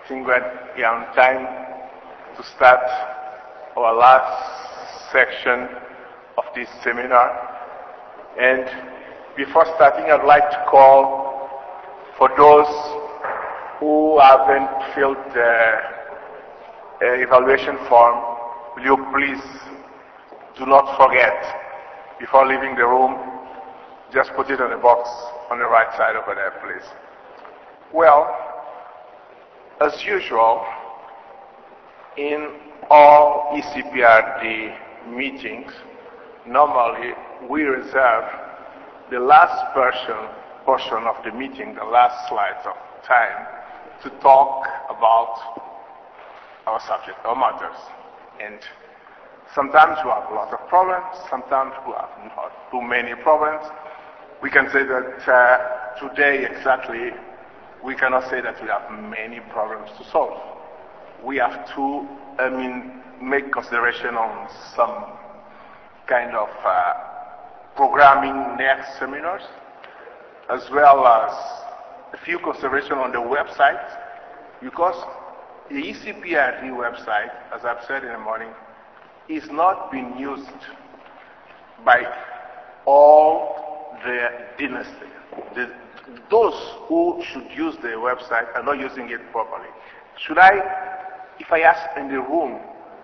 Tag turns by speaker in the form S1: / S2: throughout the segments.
S1: think we're on time to start our last section of this seminar. And before starting, I'd like to call for those who haven't filled the evaluation form, will you please do not forget, before leaving the room, just put it in the box on the right side over there, please. Well, as usual, in all ECPRD meetings, normally we reserve the last portion of the meeting, the last slides of time, to talk about our subject, our matters. And sometimes we have a lot of problems, sometimes we have not too many problems. We can say that today exactly, we cannot say that we have many problems to solve. We have to, make consideration on some kind of programming next seminars, as well as a few considerations on the website, because the ECPRD website, as I've said in the morning, is not being used by all the dynasty. Those who should use the website are not using it properly. If I ask in the room,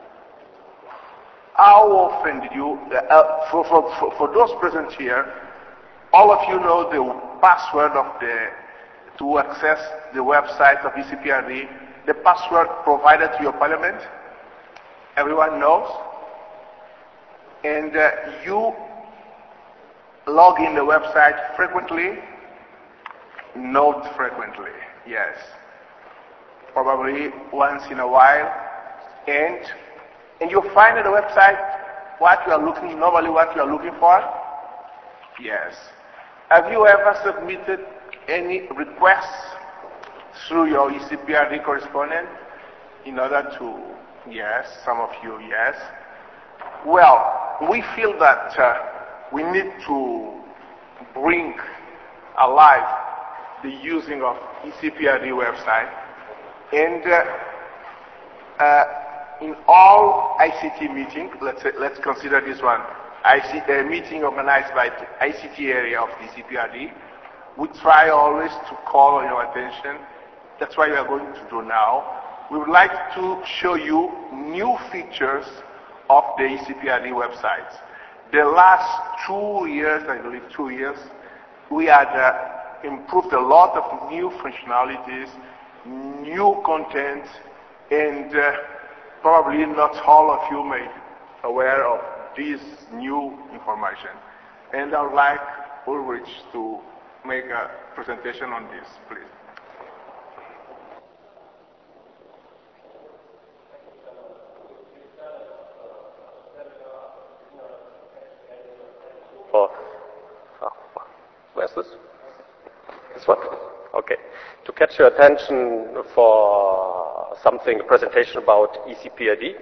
S1: how often did you, for those present here, all of you know the password to access the website of ECPRD, the password provided to your parliament? Everyone knows? And you log in the website frequently? Not frequently, yes. Probably once in a while. And you find on the website what you are looking for? Yes. Have you ever submitted any requests through your ECPRD correspondent in order to, yes, some of you, yes. Well, we feel that we need to bring alive the using of ECPRD website, and in all ICT meetings, let's consider this one, a meeting organized by the ICT area of the ECPRD, we try always to call on your attention. That's what we are going to do now. We would like to show you new features of the ECPRD website. The last 2 years, I believe 2 years, we had improved a lot of new functionalities, new content, and probably not all of you may be aware of this new information. And I would like Ulrich to make a presentation on this, please.
S2: Where's this? This one? Okay. To catch your attention for a presentation about ECPRD.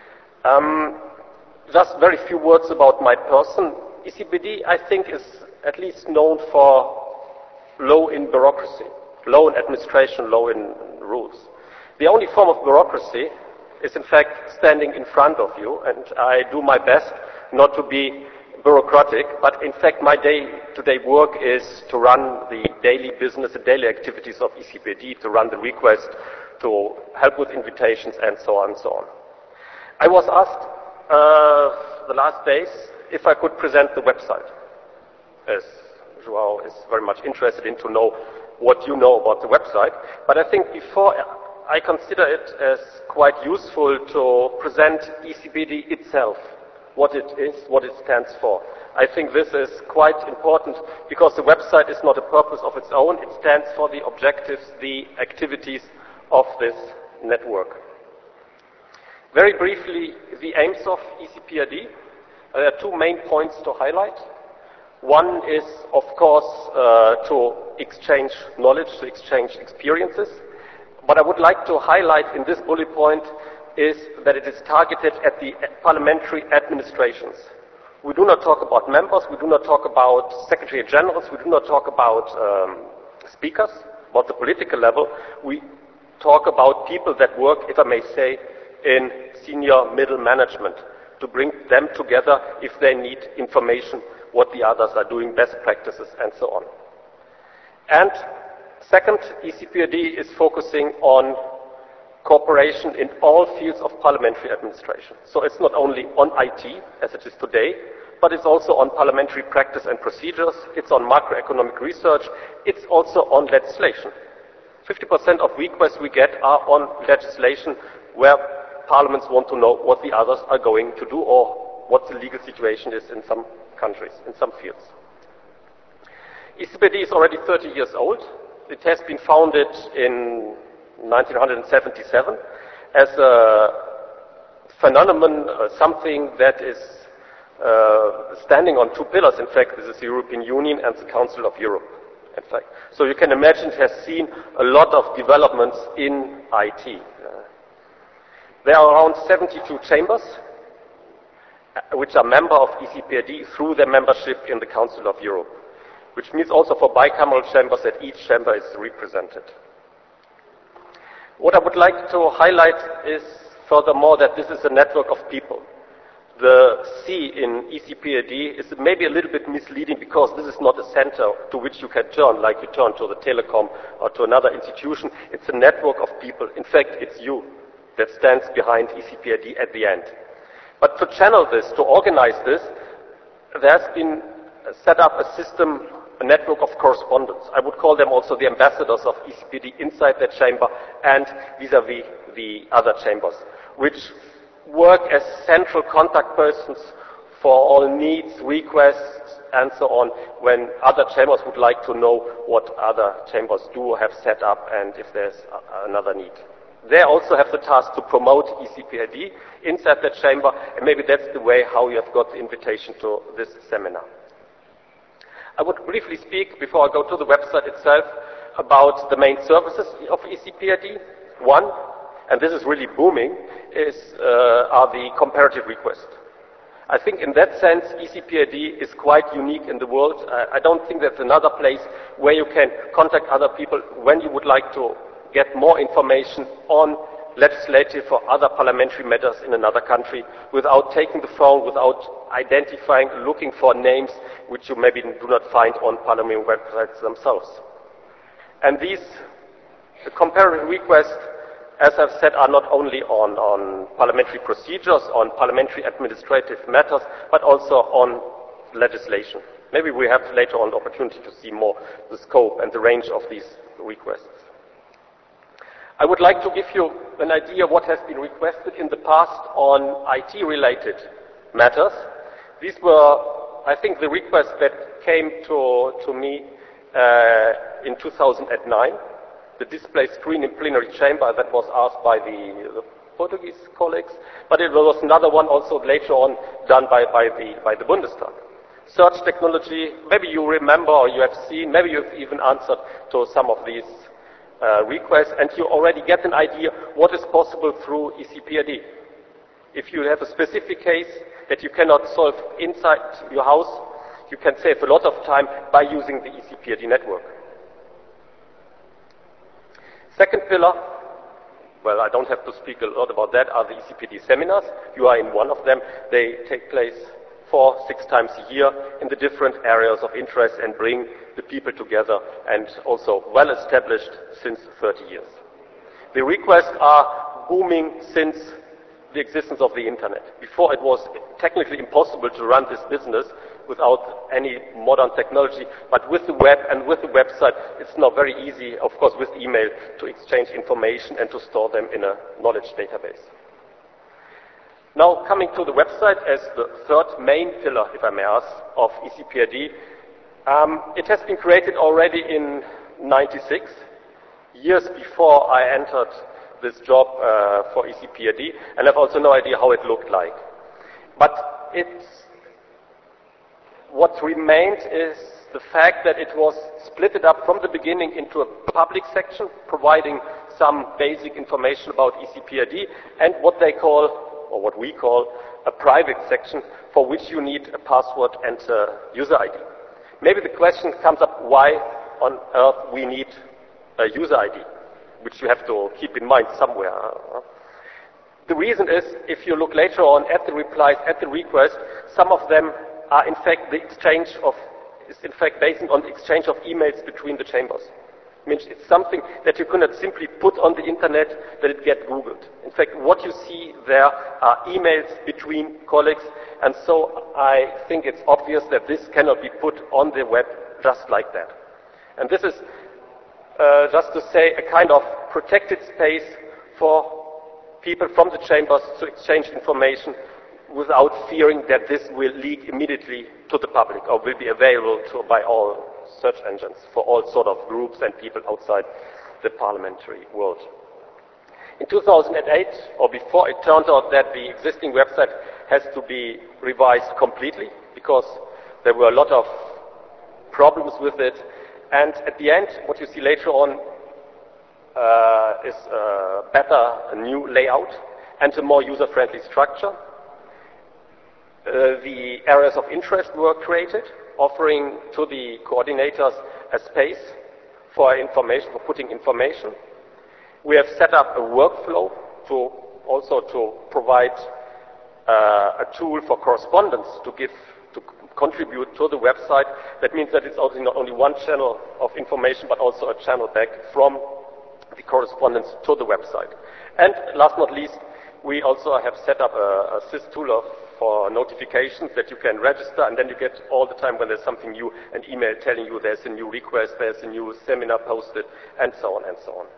S2: Just very few words about my person. ECPRD, I think, is at least known for low in bureaucracy, low in administration, low in rules. The only form of bureaucracy is, in fact, standing in front of you, and I do my best not to be bureaucratic, but in fact my day-to-day work is to run the daily business, the daily activities of ECPRD, to run the request, to help with invitations, and so on and so on. I was asked the last days if I could present the website, as João is very much interested in to know what you know about the website. But I think before I consider it as quite useful to present ECPRD itself, what it is, what it stands for. I think this is quite important because the website is not a purpose of its own. It stands for the objectives, the activities of this network. Very briefly, the aims of ECPRD. There are two main points to highlight. One is, of course, to exchange knowledge, to exchange experiences. What I would like to highlight in this bullet point is that it is targeted at the parliamentary administrations. We do not talk about members, we do not talk about secretary generals, we do not talk about speakers, about the political level. We talk about people that work, if I may say, in senior middle management, to bring them together if they need information, what the others are doing, best practices, and so on. And second, ECPRD is focusing on cooperation in all fields of parliamentary administration. So it's not only on IT, as it is today, but it's also on parliamentary practice and procedures, it's on macroeconomic research, it's also on legislation. 50% of requests we get are on legislation where parliaments want to know what the others are going to do or what the legal situation is in some countries, in some fields. ECPRD is already 30 years old. It has been founded in 1977 as a phenomenon, something that is standing on two pillars. In fact, this is the European Union and the Council of Europe. In fact, so you can imagine it has seen a lot of developments in IT. There are around 72 chambers which are member of ECPRD through their membership in the Council of Europe, which means also for bicameral chambers that each chamber is represented. What I would like to highlight is furthermore that this is a network of people. The C in ECPRD is maybe a little bit misleading because this is not a center to which you can turn like you turn to the telecom or to another institution. It's a network of people. In fact, it's you that stands behind ECPRD at the end. But to channel this, to organize this, there has been set up a system, a network of correspondents. I would call them also the ambassadors of ECPRD inside the chamber and vis-à-vis the other chambers, which work as central contact persons for all needs, requests, and so on, when other chambers would like to know what other chambers do or have set up and if there's another need. They also have the task to promote ECPRD inside the chamber, and maybe that's the way how you have got the invitation to this seminar. I would briefly speak, before I go to the website itself, about the main services of ECPRD. One, and this is really booming, are the comparative requests. I think in that sense, ECPRD is quite unique in the world. I don't think there's another place where you can contact other people when you would like to get more information on legislative or other parliamentary matters in another country without taking the phone, without identifying, looking for names which you maybe do not find on parliament websites themselves. And these comparative requests, as I've said, are not only on parliamentary procedures, on parliamentary administrative matters, but also on legislation. Maybe we have later on the opportunity to see more the scope and the range of these requests. I would like to give you an idea of what has been requested in the past on IT-related matters. These were, I think, the requests that came to me in 2009. The display screen in plenary chamber that was asked by the Portuguese colleagues, but it was another one also later on done by the Bundestag. Search technology, maybe you remember or you have seen, maybe you've even answered to some of these requests, and you already get an idea what is possible through ECPRD. If you have a specific case that you cannot solve inside your house, you can save a lot of time by using the ECPRD network. Second pillar, well, I don't have to speak a lot about that, are the ECPRD seminars. You are in one of them. They take place 4-6 times a year in the different areas of interest and bring the people together, and also well established since 30 years. The requests are booming since the existence of the internet. Before, it was technically impossible to run this business without any modern technology, but with the web and with the website, it's now very easy, of course with email, to exchange information and to store them in a knowledge database. Now, coming to the website as the third main pillar, if I may ask, of ECPRD, it has been created already in '96, years before I entered this job for ECPRD, and I have also no idea how it looked like. But what remained is the fact that it was split up from the beginning into a public section, providing some basic information about ECPRD, and what they call, or what we call, a private section for which you need a password and a user ID. Maybe the question comes up, why on earth we need a user ID? which you have to keep in mind somewhere. The reason is, if you look later on at the replies, at the request, some of them are in fact based on the exchange of emails between the chambers. It means it's something that you cannot simply put on the internet that it gets Googled. In fact, what you see there are emails between colleagues, and so I think it's obvious that this cannot be put on the web just like that. And this is just to say a kind of protected space for people from the chambers to exchange information without fearing that this will leak immediately to the public or will be available by all search engines for all sort of groups and people outside the parliamentary world. In 2008 or before, it turned out that the existing website has to be revised completely because there were a lot of problems with it. And at the end, what you see later on is a new layout and a more user-friendly structure. The areas of interest were created, offering to the coordinators a space for information, for putting information. We have set up a workflow to provide a tool for correspondence to contribute to the website. That means that it's also not only one channel of information, but also a channel back from the correspondence to the website. And last but not least, we also have set up a sys tool for notifications that you can register, and then you get all the time when there's something new, an email telling you there's a new request, there's a new seminar posted, and so on and so on.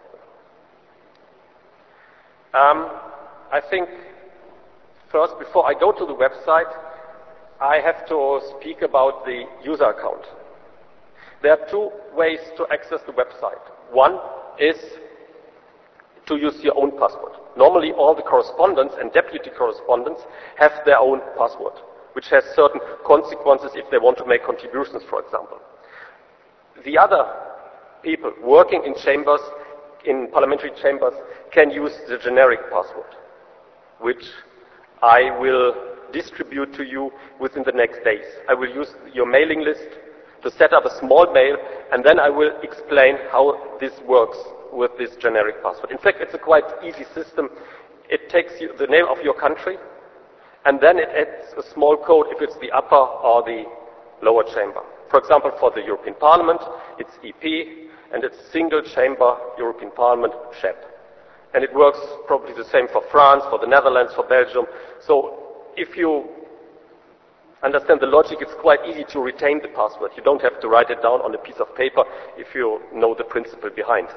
S2: I think first, before I go to the website, I have to speak about the user account. There are two ways to access the website. One is to use your own password. Normally, all the correspondents and deputy correspondents have their own password, which has certain consequences if they want to make contributions, for example. The other people working in chambers, in parliamentary chambers, can use the generic password, which I will distribute to you within the next days. I will use your mailing list to set up a small mail, and then I will explain how this works with this generic password. In fact, it's a quite easy system. It takes the name of your country, and then it adds a small code if it's the upper or the lower chamber. For example, for the European Parliament, it's EP, and it's single chamber European Parliament, CHEP. And it works probably the same for France, for the Netherlands, for Belgium. So if you understand the logic, it's quite easy to retain the password. You don't have to write it down on a piece of paper if you know the principle behind.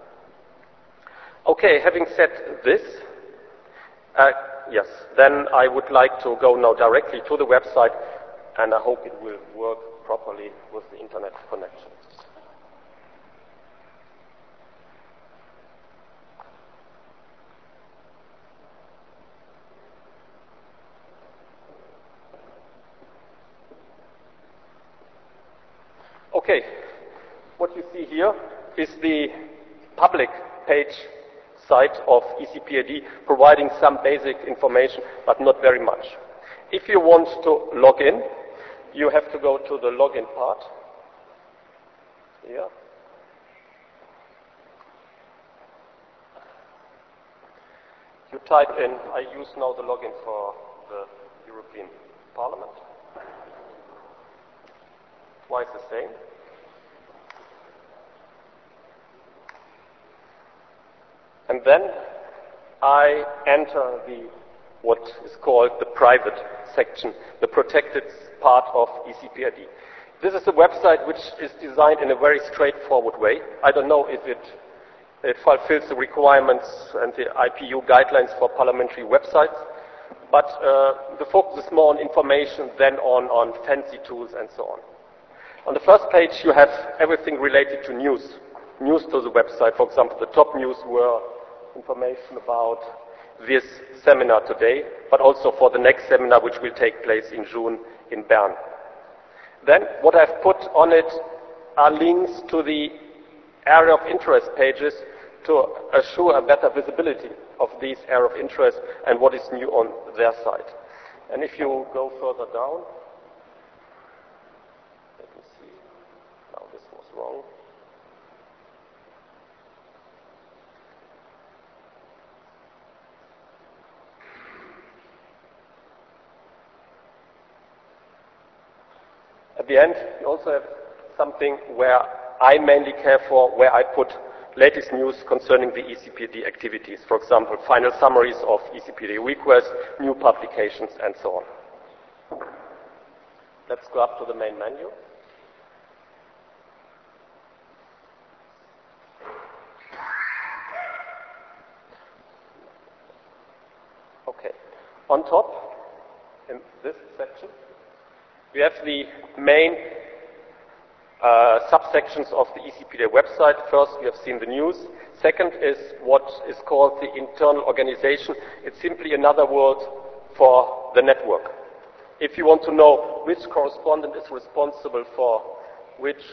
S2: Okay, having said this, yes, then I would like to go now directly to the website, and I hope it will work properly with the internet connection. Okay, what you see here is the public page site of ECPAD, providing some basic information, but not very much. If you want to log in, you have to go to the login part. Here. You type in, I use now the login for the European Parliament. Twice the same. And then I enter what is called the private section, the protected part of ECPAD. This is a website which is designed in a very straightforward way. I don't know if it fulfills the requirements and the IPU guidelines for parliamentary websites, but the focus is more on information than on fancy tools and so on. On the first page, you have everything related to news to the website. For example, the top news were information about this seminar today, but also for the next seminar, which will take place in June in Bern. Then, what I've put on it are links to the area of interest pages to assure a better visibility of these area of interest and what is new on their side. And if you go further down, let me see, now this was wrong. At the end, we also have something where I mainly care for, where I put latest news concerning the ECPD activities. For example, final summaries of ECPD requests, new publications, and so on. Let's go up to the main menu. Okay. On top, in this section, we have the main subsections of the ECPD website. First, we have seen the news. Second is what is called the internal organization. It's simply another word for the network. If you want to know which correspondent is responsible for which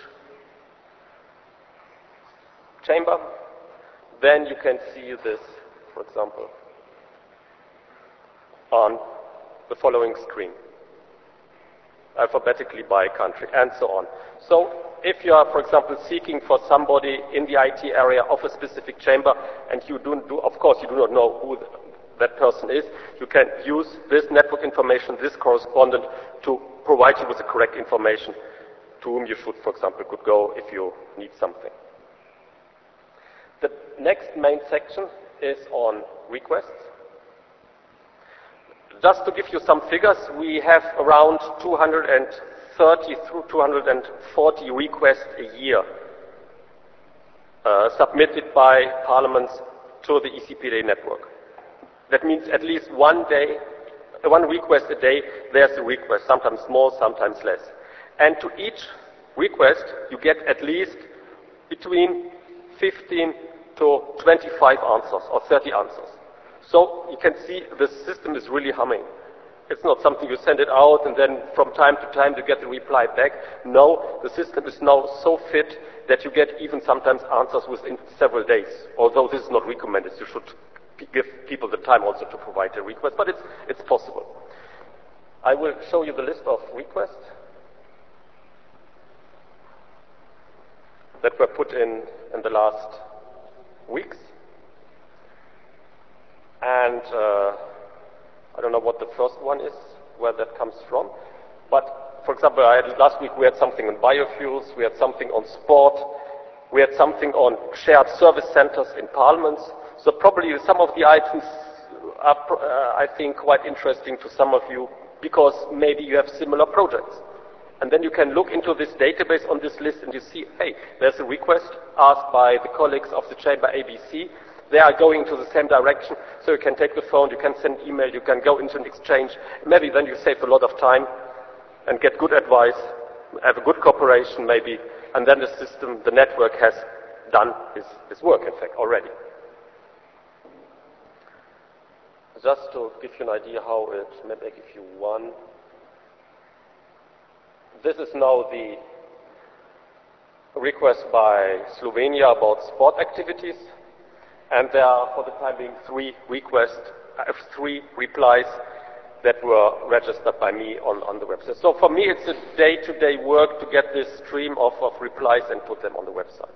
S2: chamber, then you can see this, for example, on the following screen, alphabetically by country, and so on. So if you are, for example, seeking for somebody in the IT area of a specific chamber, and you of course, you do not know who that person is, you can use this network information, this correspondent, to provide you with the correct information to whom you should, for example, could go if you need something. The next main section is on requests. Just to give you some figures, we have around 230 through 240 requests a year submitted by parliaments to the ECPD network. That means at least one request a day, there's a request, sometimes more, sometimes less. And to each request, you get at least between 15 to 25 answers or 30 answers. So you can see the system is really humming. It's not something you send it out and then from time to time you get the reply back. No, the system is now so fit that you get even sometimes answers within several days. Although this is not recommended, you should give people the time also to provide a request, but it's possible. I will show you the list of requests that were put in the last weeks. And I don't know what the first one is, where that comes from. But, for example, last week we had something on biofuels, we had something on sport, we had something on shared service centers in parliaments. So probably some of the items are, I think, quite interesting to some of you because maybe you have similar projects. And then you can look into this database on this list and you see, hey, there's a request asked by the colleagues of the chamber ABC. They are going to the same direction, so you can take the phone, you can send email, you can go into an exchange. Maybe then you save a lot of time and get good advice, have a good cooperation maybe, and then the system, the network has done its work, in fact, already. Just to give you an idea how it, maybe I give you one. This is now the request by Slovenia about sport activities. And there are, for the time being, 3 replies that were registered by me on the website. So for me, it's a day-to-day work to get this stream of replies and put them on the website.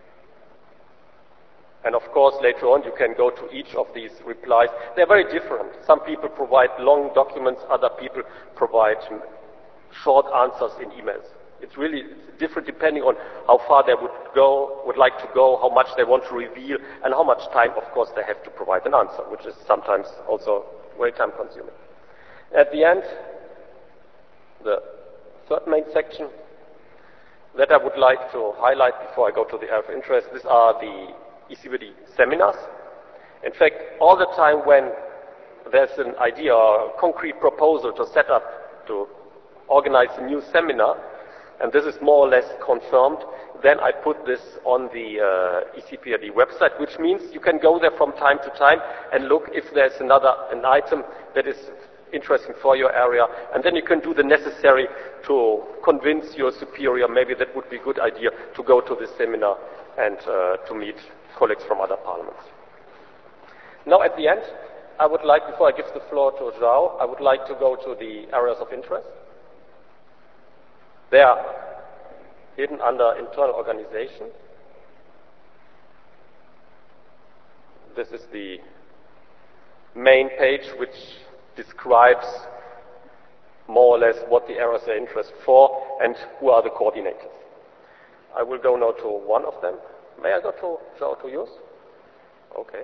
S2: And of course, later on, you can go to each of these replies. They're very different. Some people provide long documents, other people provide short answers in emails. It's really different depending on how far they would like to go, how much they want to reveal, and how much time, of course, they have to provide an answer, which is sometimes also very time-consuming. At the end, the third main section that I would like to highlight before I go to the area of interest, these are the ECPD seminars. In fact, all the time when there's an idea or a concrete proposal to set up, to organize a new seminar, and this is more or less confirmed, then I put this on the ECPD website, which means you can go there from time to time and look if there's an item that is interesting for your area, and then you can do the necessary to convince your superior maybe that would be a good idea to go to this seminar and to meet colleagues from other parliaments. Now at the end, I would like, before I give the floor to João, I would like to go to the areas of interest. They are hidden under internal organization. This is the main page which describes more or less what the areas are interest for and who are the coordinators. I will go now to one of them. May I go to yours? Okay.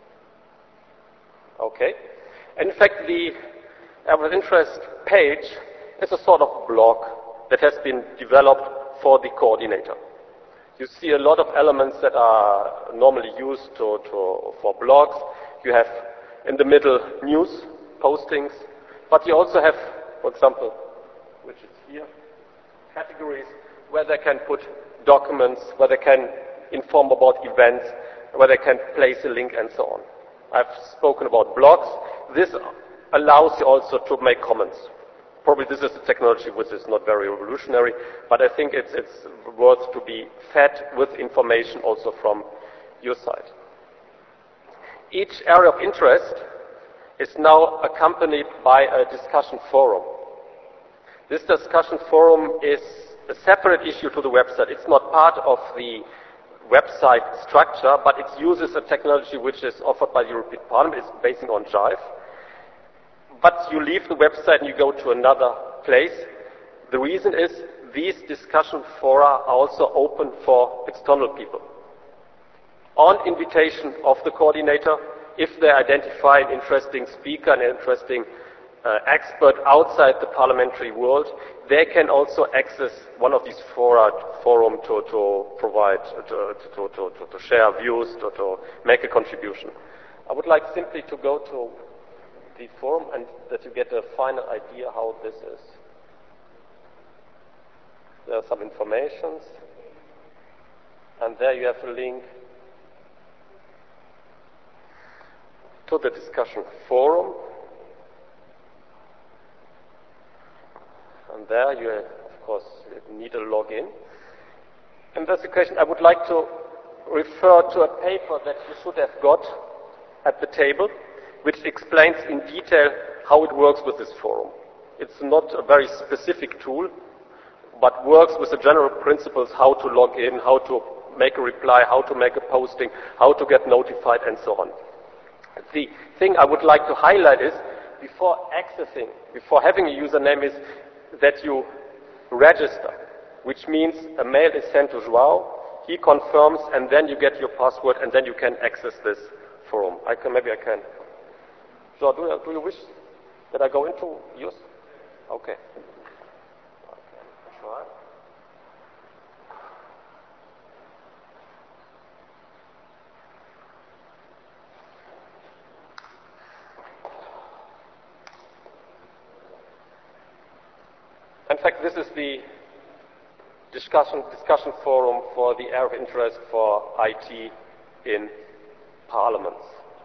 S2: Okay. In fact, the area of interest page is a sort of blog that has been developed for the coordinator. You see a lot of elements that are normally used for blogs. You have in the middle news, postings, but you also have, for example, which is here, categories where they can put documents, where they can inform about events, where they can place a link and so on. I've spoken about blogs. This allows you also to make comments. Probably this is a technology which is not very revolutionary, but I think it's worth to be fed with information also from your side. Each area of interest is now accompanied by a discussion forum. This discussion forum is a separate issue to the website. It's not part of the website structure, but it uses a technology which is offered by the European Parliament. It's based on Jive. But you leave the website and you go to another place. The reason is these discussion fora are also open for external people. On invitation of the coordinator, if they identify an interesting speaker, an interesting expert outside the parliamentary world, they can also access one of these forum to provide, to share views, to make a contribution. I would like simply to go to the forum and that you get a final idea how this is. There are some informations, and there you have a link to the discussion forum. And there you, of course, need a login. In this occasion, I would like to refer to a paper that you should have got at the table, which explains in detail how it works with this forum. It's not a very specific tool, but works with the general principles how to log in, how to make a reply, how to make a posting, how to get notified, and so on. The thing I would like to highlight is, before accessing, before having a username, is that you register, which means a mail is sent to João, he confirms, and then you get your password, and then you can access this forum. Maybe I can. So do you wish that I go into yours? Okay. Try. In fact, this is the discussion forum for the area of interest for IT in parliaments.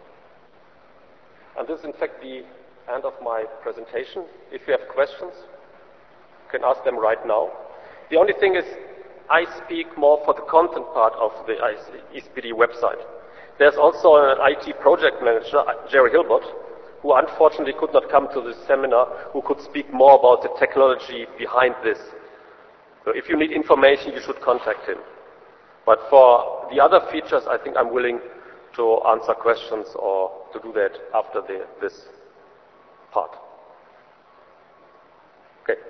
S2: And this is in fact the end of my presentation. If you have questions, you can ask them right now. The only thing is, I speak more for the content part of the ECPD website. There's also an IT project manager, Jerry Hilbert, who unfortunately could not come to this seminar, who could speak more about the technology behind this. So if you need information, you should contact him. But for the other features, I think I'm willing to answer questions or to do that after this part. Okay.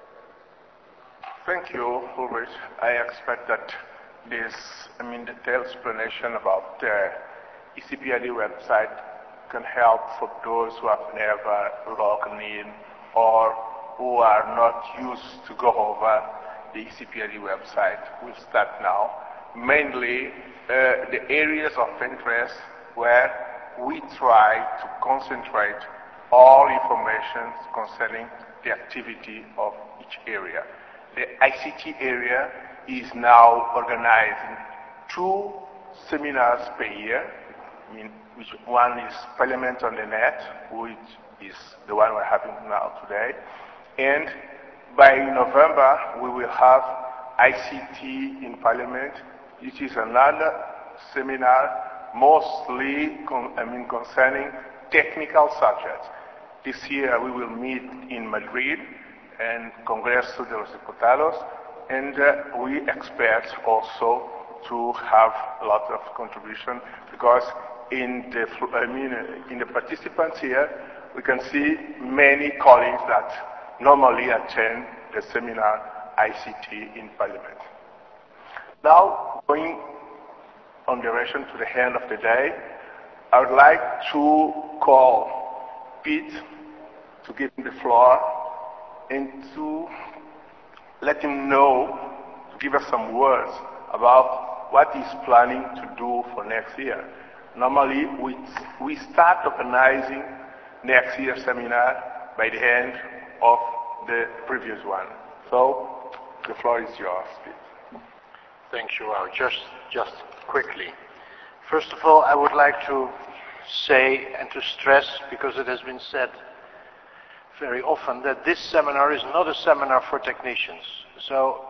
S1: Thank you, Ulrich. I expect that this, detailed explanation about the ECPD website can help for those who have never logged in or who are not used to go over the ECPD website. We'll start now. Mainly the areas of interest where we try to concentrate all information concerning the activity of each area. The ICT area is now organizing 2 seminars per year, which one is Parliament on the Net, which is the one we're having now today. And by November, we will have ICT in Parliament, which is another seminar mostly concerning technical subjects. This year we will meet in Madrid and Congreso de los Diputados, and we expect also to have a lot of contribution, because in the participants here we can see many colleagues that normally attend the seminar ICT in Parliament. Now, going on direction to the end of the day, I would like to call Pete to give him the floor and to let him know, to give us some words about what he's planning to do for next year. Normally, we start organizing next year's seminar by the end of the previous one. So, the floor is yours, Pete.
S3: Thank you, João. Just quickly. First of all, I would like to say and to stress, because it has been said very often, that this seminar is not a seminar for technicians. So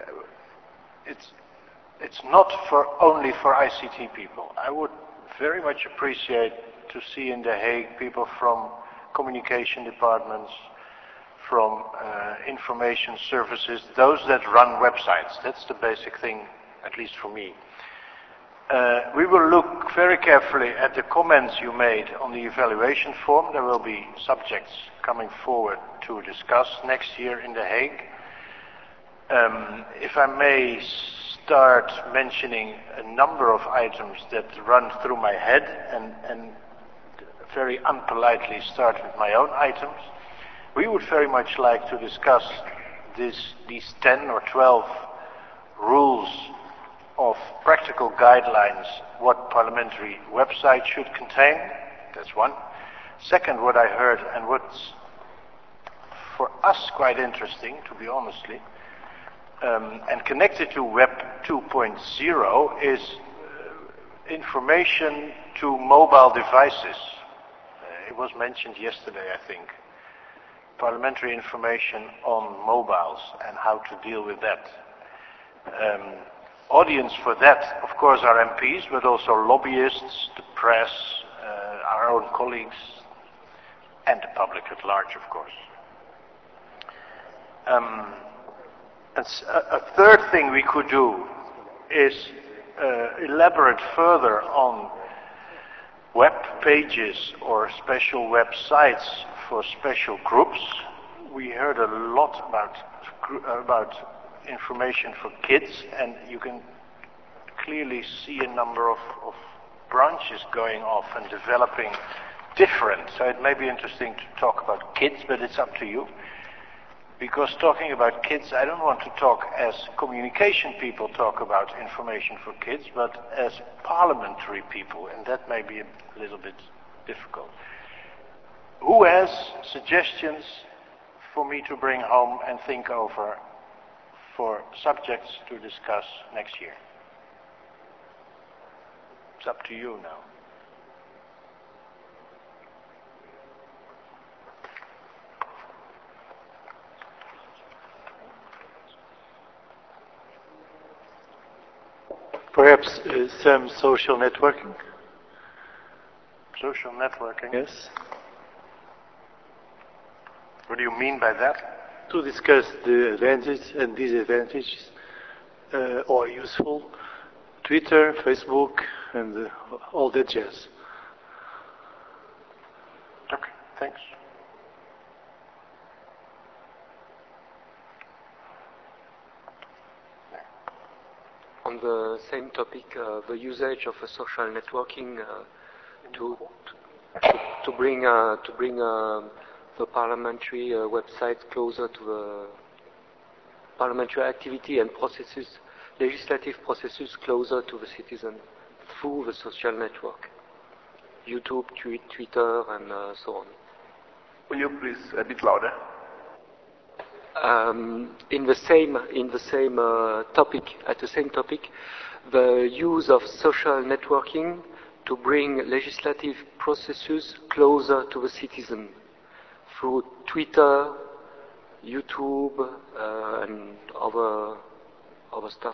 S3: it's not only for ICT people. I would very much appreciate to see in The Hague people from communication departments, from information services, those that run websites. That's the basic thing, at least for me. We will look very carefully at the comments you made on the evaluation form. There will be subjects coming forward to discuss next year in The Hague. If I may start mentioning a number of items that run through my head and very unpolitely start with my own items. We would very much like to discuss these 10 or 12 rules of practical guidelines what parliamentary websites should contain. That's one. Second, what I heard and what's for us quite interesting, to be honestly, and connected to Web 2.0 is information to mobile devices. It was mentioned yesterday, I think. Parliamentary information on mobiles and how to deal with that. Audience for that, of course, are MPs, but also lobbyists, the press, our own colleagues, and the public at large, of course. A third thing we could do is elaborate further on web pages or special websites for special groups. We heard a lot about information for kids, and you can clearly see a number of branches going off and developing different. So it may be interesting to talk about kids, but it's up to you. Because talking about kids, I don't want to talk as communication people talk about information for kids, but as parliamentary people, and that may be a little bit difficult. Who has suggestions for me to bring home and think over for subjects to discuss next year? It's up to you now.
S4: Perhaps some social networking?
S3: Social networking?
S4: Yes.
S3: What do you mean by that?
S4: To discuss the advantages and disadvantages, or useful, Twitter, Facebook, and all that jazz.
S3: Okay, thanks.
S5: On the same topic, the usage of social networking to bring the parliamentary website closer to the parliamentary activity and processes, legislative processes closer to the citizen through the social network, YouTube, Twitter, and so on.
S1: Will you please a bit louder?
S5: In the same topic, the use of social networking to bring legislative processes closer to the citizen through Twitter, YouTube, and other stuff.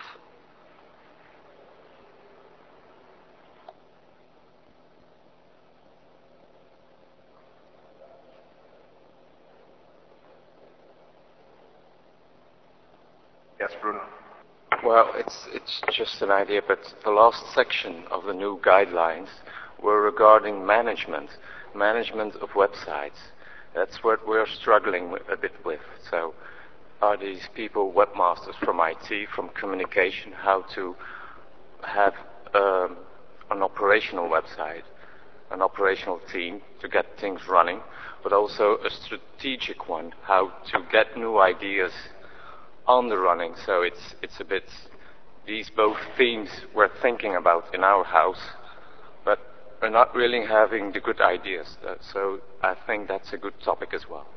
S1: Yes, Bruno.
S6: Well, it's just an idea, but the last section of the new guidelines were regarding management of websites. That's what we're struggling a bit with. So are these people webmasters from IT, from communication, how to have an operational website, an operational team to get things running, but also a strategic one, how to get new ideas on the running. So it's a bit these both themes we're thinking about in our house, but we're not really having the good ideas. So I think that's a good topic as well.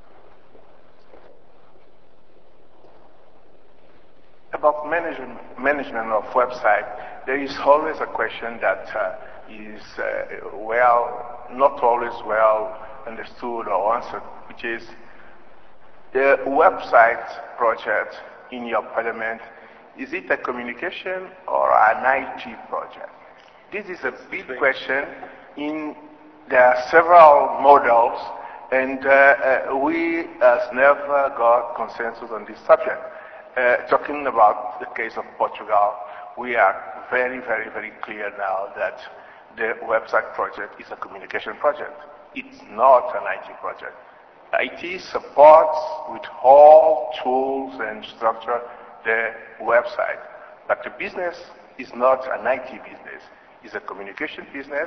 S1: About management of website, there is always a question that is not always well understood or answered, which is the website project in your parliament, is it a communication or an IT project? This is a big question. There are several models, and we has never got consensus on this subject. Talking about the case of Portugal, we are very, very, very clear now that the website project is a communication project. It's not an IT project. IT supports with all tools and structure the website, but the business is not an IT business. It's a communication business.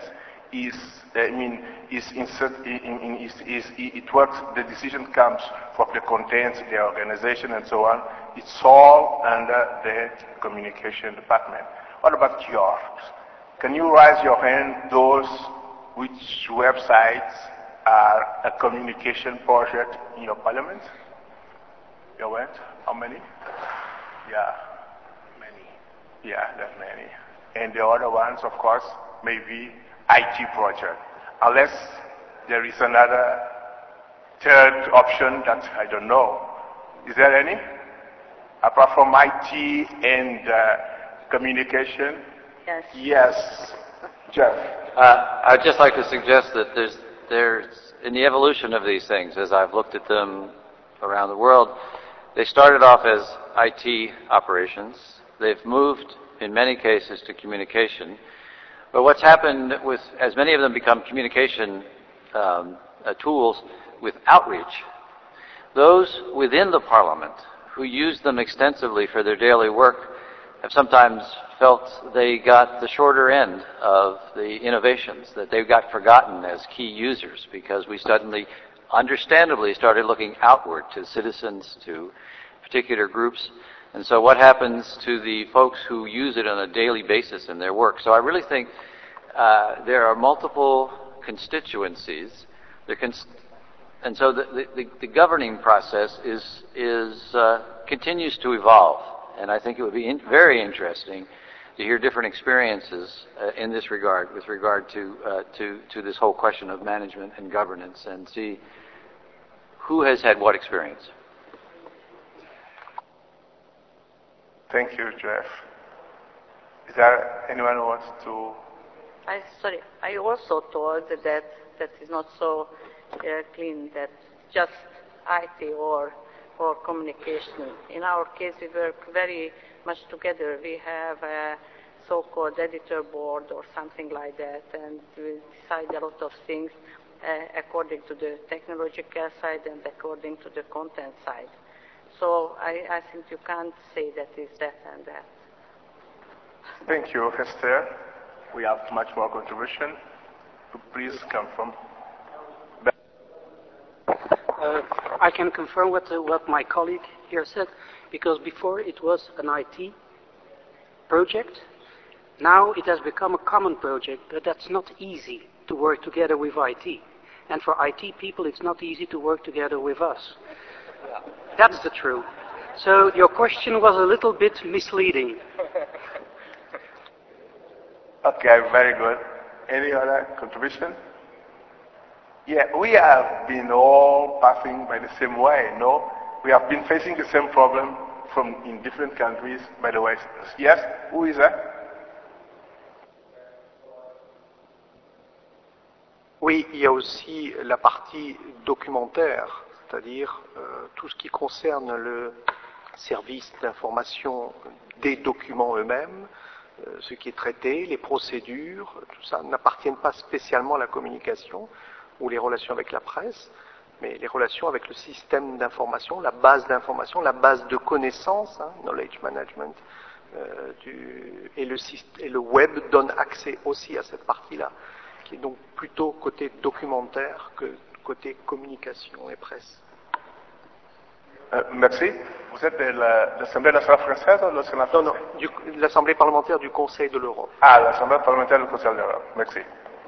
S1: It works. The decision comes from the content, the organization, and so on. It's all under the communication department. What about yours? Can you raise your hand? Those which websites are a communication project in your parliament? You went? How many? Yeah, many. Yeah, that many. And the other ones, of course, maybe IT project. Unless there is another third option that I don't know. Is there any? Apart from IT and communication?
S7: Yes.
S1: Yes. Jeff.
S8: I'd just like to suggest that there's in the evolution of these things, as I've looked at them around the world, they started off as IT operations. They've moved, in many cases, to communication. But what's happened with, as many of them become communication tools with outreach, those within the Parliament who use them extensively for their daily work have sometimes felt they got the shorter end of the innovations, that they got forgotten as key users because we suddenly, understandably, started looking outward to citizens, to particular groups. And so what happens to the folks who use it on a daily basis in their work? So I really think there are multiple constituencies. And so the governing process continues to evolve. And I think it would be very interesting to hear different experiences in this regard, with regard to this whole question of management and governance, and see who has had what experience.
S1: Thank you, Jeff. Is there anyone who wants to?
S7: I also thought that is not so clean, that just IT or communication. In our case, we work very much together. We have a so-called editor board or something like that, and we decide a lot of things according to the technological side and according to the content side. So I think you can't say that it's that and that.
S1: Thank you, Esther. We have much more contribution. Please come from.
S9: I can confirm what my colleague here said, because before it was an IT project. Now it has become a common project, but that's not easy to work together with IT. And for IT people, it's not easy to work together with us. That's the truth. So your question was a little bit misleading.
S1: Okay, very good. Any other contribution? Yeah, we have been all passing by the same way, no? We have been facing the same problem in different countries, by the way. Yes? Who is that?
S4: Oui, il y a aussi la partie documentaire, c'est-à-dire tout ce qui concerne le service d'information des documents eux-mêmes, ce qui est traité, les procédures, tout ça n'appartiennent pas spécialement à la communication ou les relations avec la presse. mais les relations avec le système d'information, la base d'information, la base de connaissances, knowledge management, et le web donne accès aussi à cette partie-là, qui est donc plutôt côté documentaire que côté communication et presse.
S1: Merci. Vous êtes de l'Assemblée nationale française ou de l'Assemblée française?
S4: Non, l'Assemblée parlementaire du Conseil de l'Europe.
S1: Ah, l'Assemblée parlementaire du Conseil de l'Europe. Merci.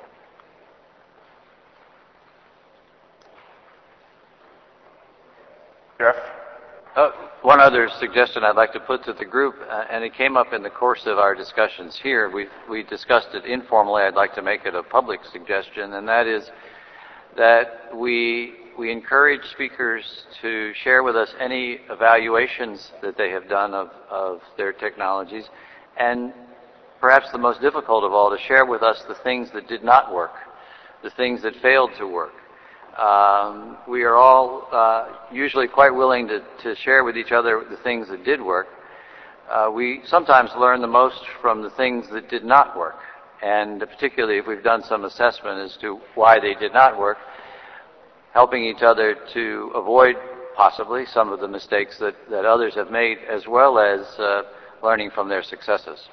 S1: Jeff?
S8: One other suggestion I'd like to put to the group, and it came up in the course of our discussions here. We discussed it informally. I'd like to make it a public suggestion, and that is that we encourage speakers to share with us any evaluations that they have done of their technologies, and perhaps the most difficult of all, to share with us the things that did not work, the things that failed to work. We are all usually quite willing to share with each other the things that did work. We sometimes learn the most from the things that did not work, and particularly if we've done some assessment as to why they did not work, helping each other to avoid possibly some of the mistakes that others have made, as well as learning from their successes.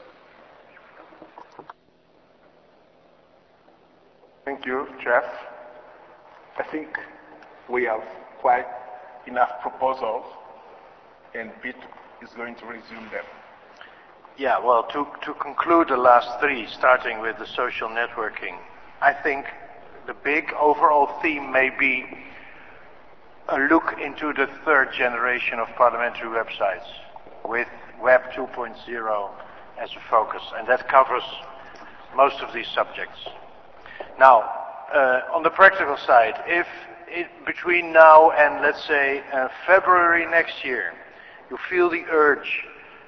S1: Thank you, Jeff. I think we have quite enough proposals, and Pete is going to resume them.
S3: Yeah, well, to conclude the last three, starting with the social networking, I think the big overall theme may be a look into the third generation of parliamentary websites with Web 2.0 as a focus, and that covers most of these subjects. Now, on the practical side, if between now and, let's say, February next year, you feel the urge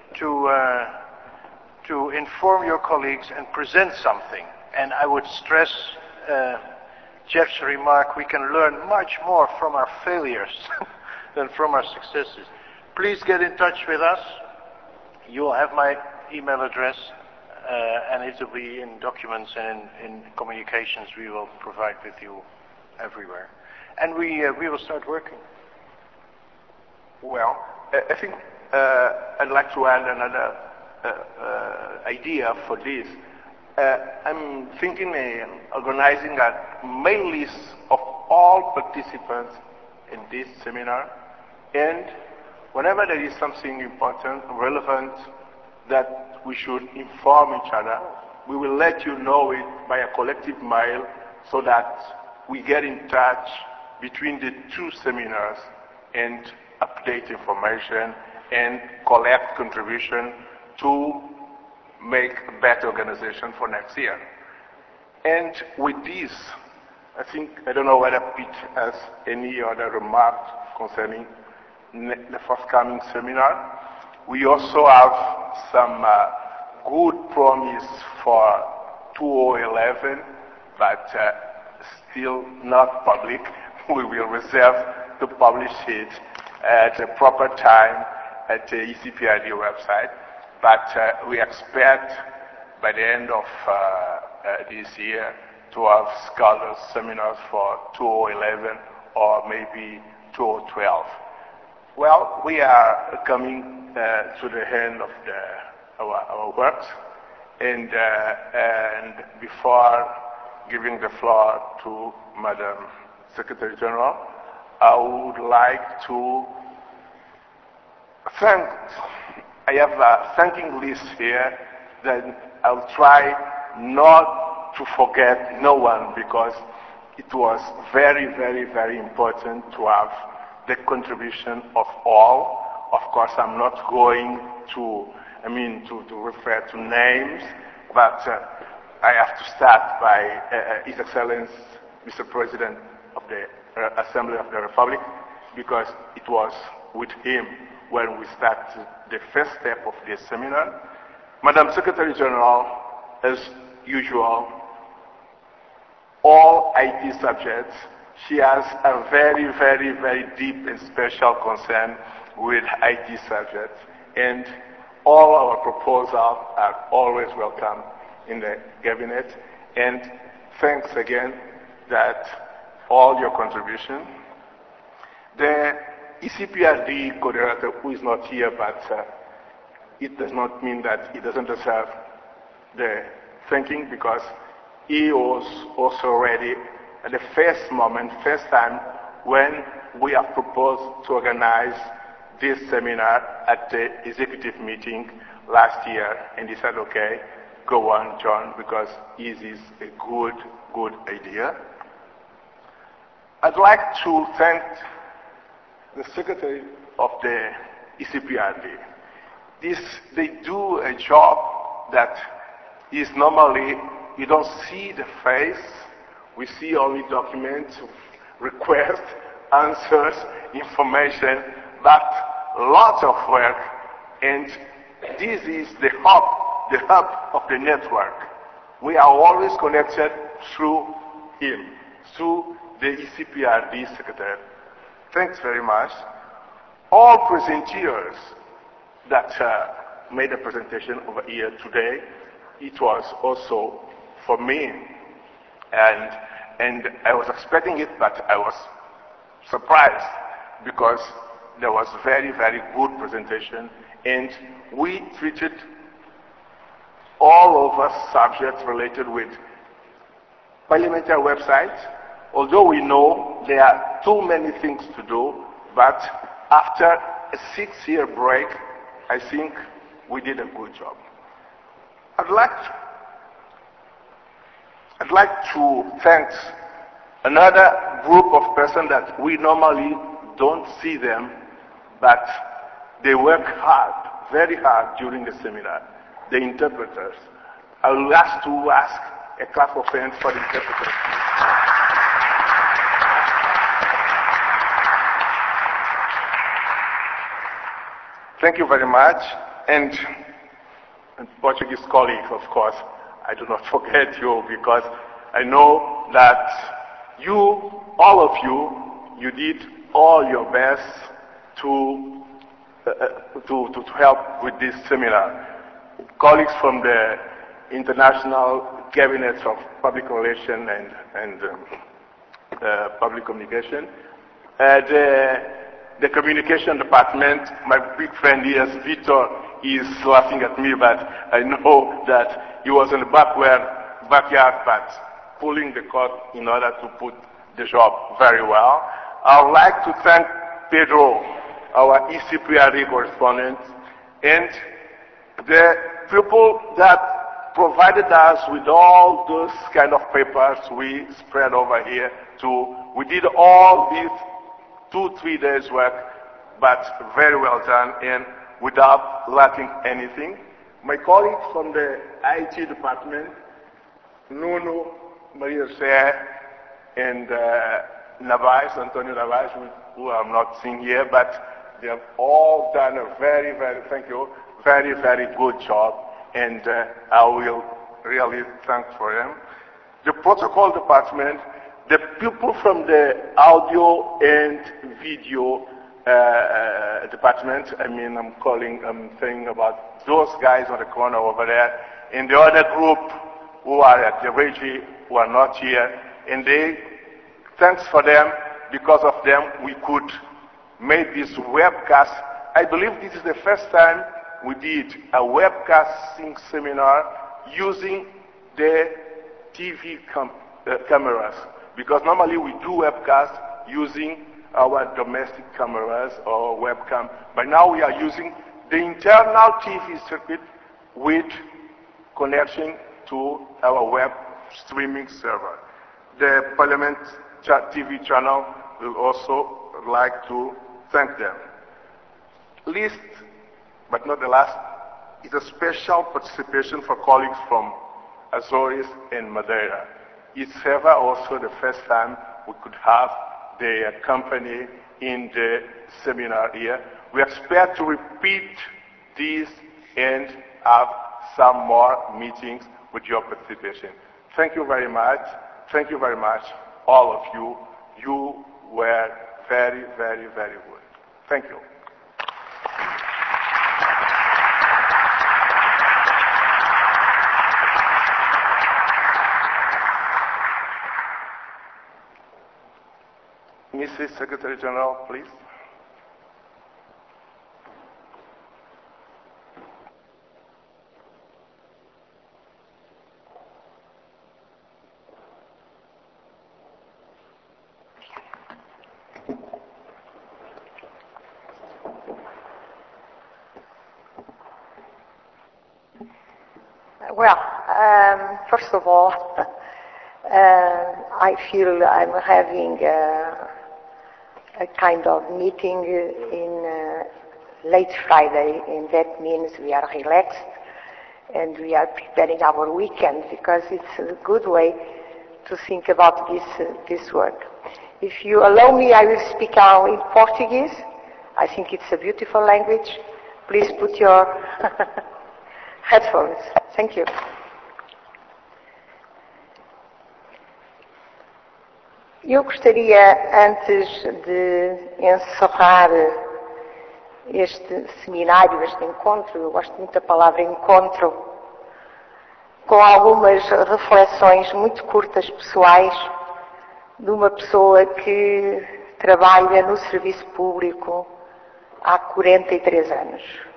S3: to inform your colleagues and present something, and I would stress Jeff's remark, we can learn much more from our failures than from our successes. Please get in touch with us. You will have my email address, and it will be in documents and in communications we will provide with you everywhere. And we will start working.
S1: Well, I think I'd like to add another idea for this. I'm thinking organizing a mail list of all participants in this seminar, and whenever there is something important, relevant, that we should inform each other, we will let you know it by a collective mail so that we get in touch between the two seminars and update information and collect contribution to make a better organization for next year. And with this, I don't know whether Pete has any other remarks concerning the forthcoming seminar. We also have some good promise for 2011, but still not public. We will reserve to publish it at the proper time at the ECPID website. But we expect by the end of this year to have scholars seminars for 2011 or maybe 2012. Well, we are coming to the end of our work, and before giving the floor to Madam Secretary General, I would like to thank. I have a thanking list here that I'll try not to forget no one, because it was very, very, very important to have the contribution of all. Of course, I'm not going to refer to names, but I have to start by His Excellency, Mr. President of the Assembly of the Republic, because it was with him when we started the first step of this seminar. Madam Secretary General, as usual, all IT subjects, she has a very, very, very deep and special concern with IT subjects, and all our proposals are always welcome in the cabinet. And thanks again that all your contribution The ECPRD coordinator, who is not here, but it does not mean that he doesn't deserve the thanking, because he was also ready at the first moment, first time, when we have proposed to organize this seminar at the executive meeting last year, and he said, okay, go on, John, because this is a good idea. I'd like to thank the Secretary of the ECPRD. They do a job that is normally, you don't see the face, we see only documents, requests, answers, information, but lots of work, and this is the hub of the network. We are always connected through him, through the ECPRD Secretary. Thanks very much. All presenters that made a presentation over here today, it was also for me, and I was expecting it, but I was surprised because there was very good presentation, and we treated all of us subjects related with parliamentary websites, although we know there are too many things to do, but after a 6-year break, I think we did a good job. I'd like to thank another group of persons that we normally don't see them, but they work hard, very hard during the seminar, the interpreters. I will ask a clap of hands for the interpreters. Thank you very much. And Portuguese colleagues, of course, I do not forget you, because I know that you, all of you, you did all your best to help with this seminar. Colleagues from the International Cabinets of Public Relations and Public Communication, the Communication Department, my big friend here, Victor, is laughing at me, but I know that he was in the backyard, but pulling the cord in order to put the job very well. I would like to thank Pedro, our ECPRD correspondent, and the people that provided us with all those kind of papers we spread over here too. We did all these 2-3 days work, but very well done and without lacking anything. My colleagues from the IT department, Nuno, Maria José, and Antonio Navas, who I'm not seeing here, but they have all done a very good job, and I will really thank for them. The protocol department, the people from the audio and video department, I'm saying about those guys on the corner over there, and the other group who are at the Regi, who are not here, and thanks for them. Because of them, we could make this webcast. I believe this is the first time we did a webcasting seminar using the TV cameras. Because normally we do webcast using our domestic cameras or webcam. But now we are using the internal TV circuit with connection to our web streaming server. The Parliament TV channel will also like to thank them. Least, but not the last, is a special participation for colleagues from Azores and Madeira. It's ever also the first time we could have their company in the seminar here. We expect to repeat this and have some more meetings with your participation. Thank you very much. Thank you very much, all of you. You were very good. Thank you. Mrs. Secretary General, please.
S10: Well, first of all, I feel I'm having a kind of meeting in late Friday, and that means we are relaxed and we are preparing our weekend because it's a good way to think about this work. If you allow me, I will speak now in Portuguese. I think it's a beautiful language. Please put your headphones. Thank you. Eu gostaria, antes de encerrar este seminário, este encontro, eu gosto muito da palavra encontro, com algumas reflexões muito curtas, pessoais, de uma pessoa que trabalha no serviço público há 43 anos.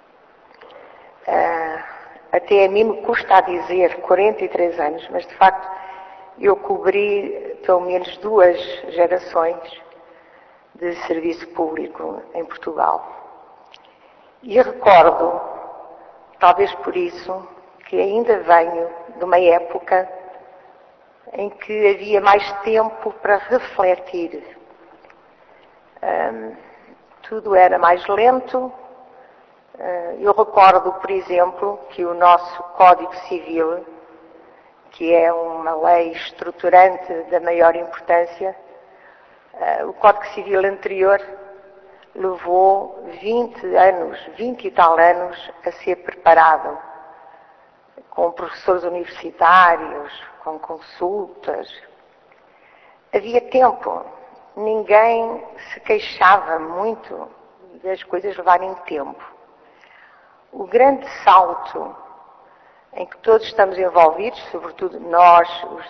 S10: Até a mim me custa a dizer 43 anos, mas de facto eu cobri pelo menos 2 gerações de serviço público em Portugal. E recordo, talvez por isso, que ainda venho de uma época em que havia mais tempo para refletir. Tudo era mais lento. Eu recordo, por exemplo, que o nosso Código Civil, que é uma lei estruturante da maior importância, o Código Civil anterior levou 20 e tal anos a ser preparado, com professores universitários, com consultas. Havia tempo, ninguém se queixava muito das coisas levarem tempo. O grande salto em que todos estamos envolvidos, sobretudo nós,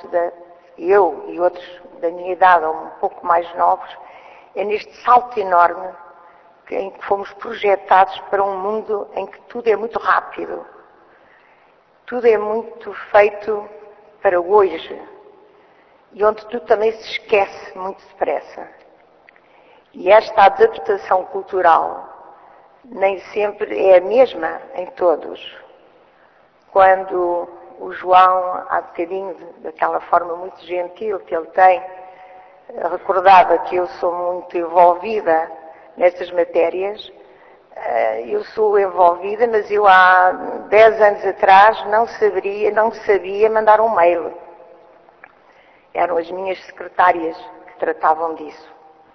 S10: eu e outros da minha idade, ou um pouco mais novos, é neste salto enorme em que fomos projetados para um mundo em que tudo é muito rápido, tudo é muito feito para hoje, e onde tudo também se esquece muito depressa. E esta adaptação cultural nem sempre é a mesma em todos. Quando o João, há bocadinho, daquela forma muito gentil que ele tem, recordava que eu sou muito envolvida nestas matérias, eu sou envolvida, mas eu há 10 anos atrás não sabia mandar um mail. Eram as minhas secretárias que tratavam disso.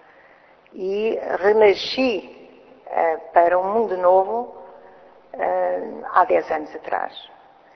S10: E renasci para um mundo novo há 10 anos atrás.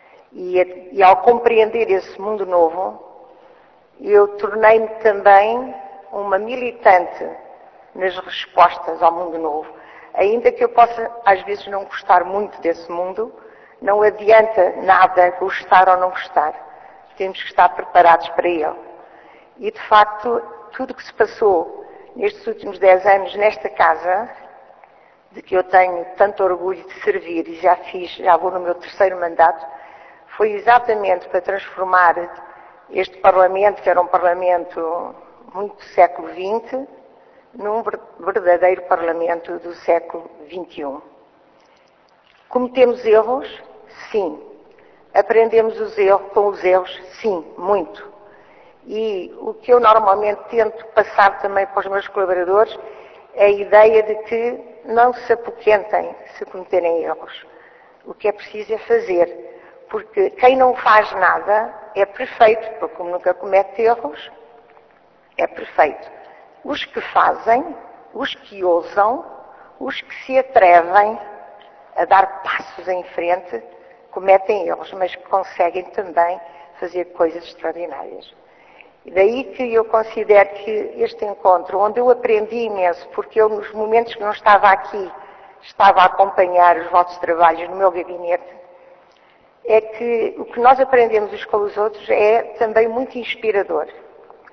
S10: E ao compreender esse mundo novo, eu tornei-me também uma militante nas respostas ao mundo novo. Ainda que eu possa, às vezes, não gostar muito desse mundo, não adianta nada gostar ou não gostar. Temos que estar preparados para ele. E, de facto, tudo o que se passou nestes últimos 10 anos nesta casa, de que eu tenho tanto orgulho de servir, e já vou no meu 3º mandato, foi exatamente para transformar este Parlamento, que era um Parlamento muito do século XX, num verdadeiro Parlamento do século XXI. Cometemos erros? Sim. Aprendemos com os erros? Sim, muito. E o que eu normalmente tento passar também para os meus colaboradores é a ideia de que não se apoquentem se cometerem erros. O que é preciso é fazer. Porque quem não faz nada é perfeito, porque como nunca comete erros, é perfeito. Os que fazem, os que ousam, os que se atrevem a dar passos em frente, cometem erros, mas conseguem também fazer coisas extraordinárias. E daí que eu considero que este encontro, onde eu aprendi imenso, porque eu nos momentos que não estava aqui, estava a acompanhar os vossos trabalhos no meu gabinete, é que o que nós aprendemos uns com os outros é também muito inspirador.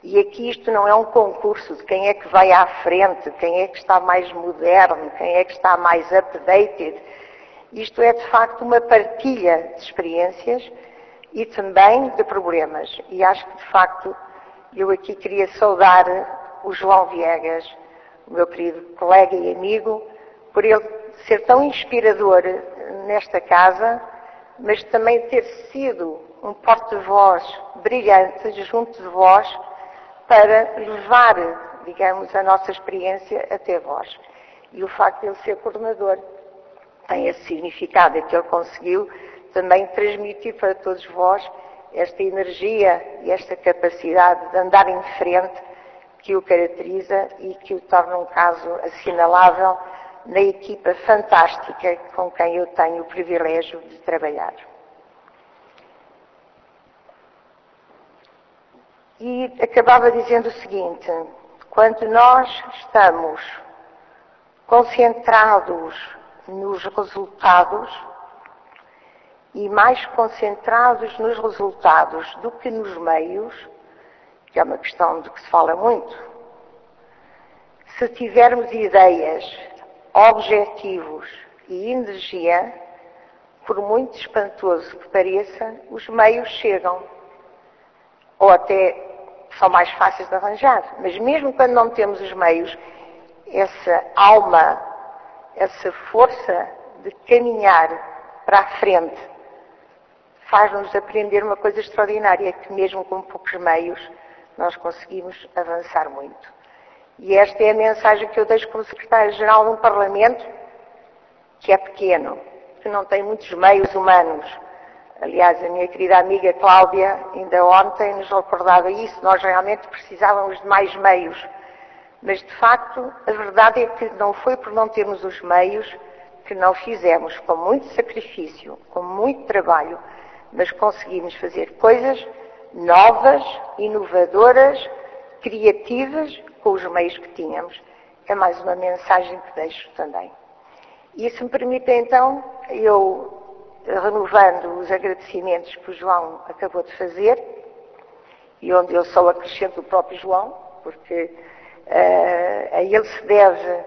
S10: E aqui isto não é um concurso de quem é que vai à frente, quem é que está mais moderno, quem é que está mais updated. Isto é, de facto, uma partilha de experiências e também de problemas. E acho que, de facto, eu aqui queria saudar o João Viegas, o meu querido colega e amigo, por ele ser tão inspirador nesta casa, mas também ter sido um porta-voz brilhante junto de vós para levar, digamos, a nossa experiência até vós. E o facto de ele ser coordenador tem esse significado, é que ele conseguiu também transmitir para todos vós esta energia e esta capacidade de andar em frente que o caracteriza e que o torna um caso assinalável na equipa fantástica com quem eu tenho o privilégio de trabalhar. E acabava dizendo o seguinte: quando nós estamos concentrados nos resultados e mais concentrados nos resultados do que nos meios, que é uma questão de que se fala muito, se tivermos ideias, objetivos e energia, por muito espantoso que pareça, os meios chegam. Ou até são mais fáceis de arranjar. Mas mesmo quando não temos os meios, essa alma, essa força de caminhar para a frente, faz-nos aprender uma coisa extraordinária, que mesmo com poucos meios, nós conseguimos avançar muito. E esta é a mensagem que eu deixo como secretário-geral de um Parlamento que é pequeno, que não tem muitos meios humanos. Aliás, a minha querida amiga Cláudia, ainda ontem, nos recordava isso. Nós realmente precisávamos de mais meios. Mas, de facto, a verdade é que não foi por não termos os meios que não fizemos, com muito sacrifício, com muito trabalho, mas conseguimos fazer coisas novas, inovadoras, criativas, com os meios que tínhamos. É mais uma mensagem que deixo também. E se me permite, então, eu, renovando os agradecimentos que o João acabou de fazer, e onde eu só acrescento o próprio João, porque a ele se deve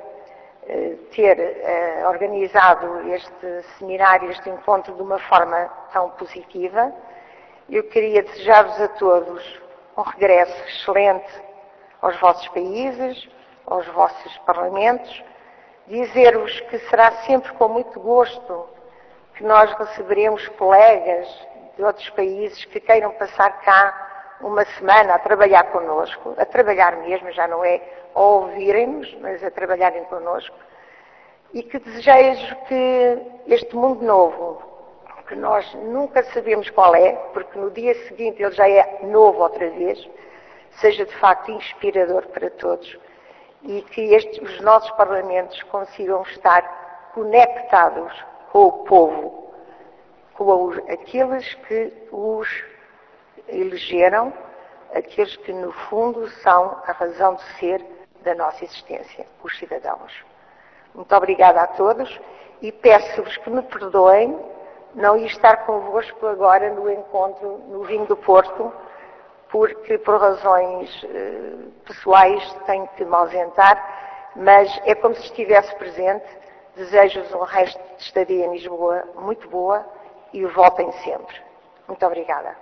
S10: ter organizado este seminário, este encontro de uma forma tão positiva. Eu queria desejar-vos a todos um regresso excelente aos vossos países, aos vossos parlamentos, dizer-vos que será sempre com muito gosto que nós receberemos colegas de outros países que queiram passar cá uma semana a trabalhar connosco, a trabalhar mesmo, já não é a ouvirem-nos, mas a trabalharem connosco, e que desejo que este mundo novo, que nós nunca sabemos qual é, porque no dia seguinte ele já é novo outra vez, seja de facto inspirador para todos e que os nossos parlamentos consigam estar conectados com o povo, com aqueles que os elegeram, aqueles que no fundo são a razão de ser da nossa existência, os cidadãos. Muito obrigada a todos e peço-vos que me perdoem não ir estar convosco agora no encontro no Vinho do Porto, porque por razões pessoais tenho que me ausentar, mas é como se estivesse presente. Desejo-vos um resto de estadia em Lisboa muito boa e voltem sempre. Muito obrigada.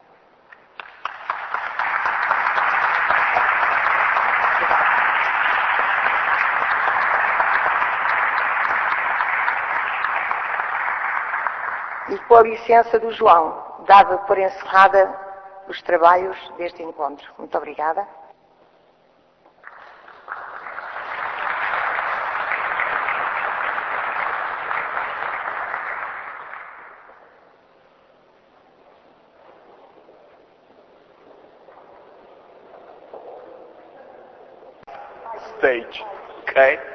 S10: E com a licença do João, dava por encerrada os trabalhos deste encontro. Muito obrigada.
S1: Stage, okay?